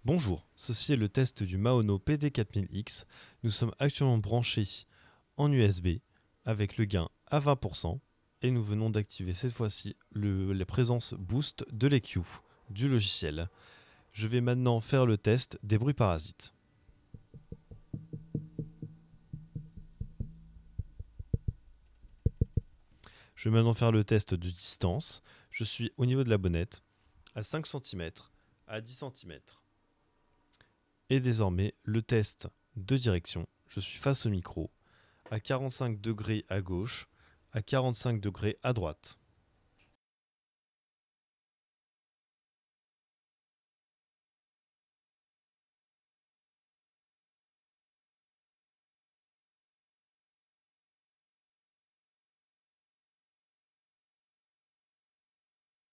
Bonjour, ceci est le test du Maono PD4000X. Nous sommes actuellement branchés en USB avec le gain à 20% et nous venons d'activer cette fois-ci la présence boost de l'EQ du logiciel. Je vais maintenant faire le test des bruits parasites. Je vais maintenant faire le test de distance. Je suis au niveau de la bonnette à 5 cm, à 10 cm. Et désormais, le test de direction. Je suis face au micro, à 45 degrés à gauche, à 45 degrés à droite.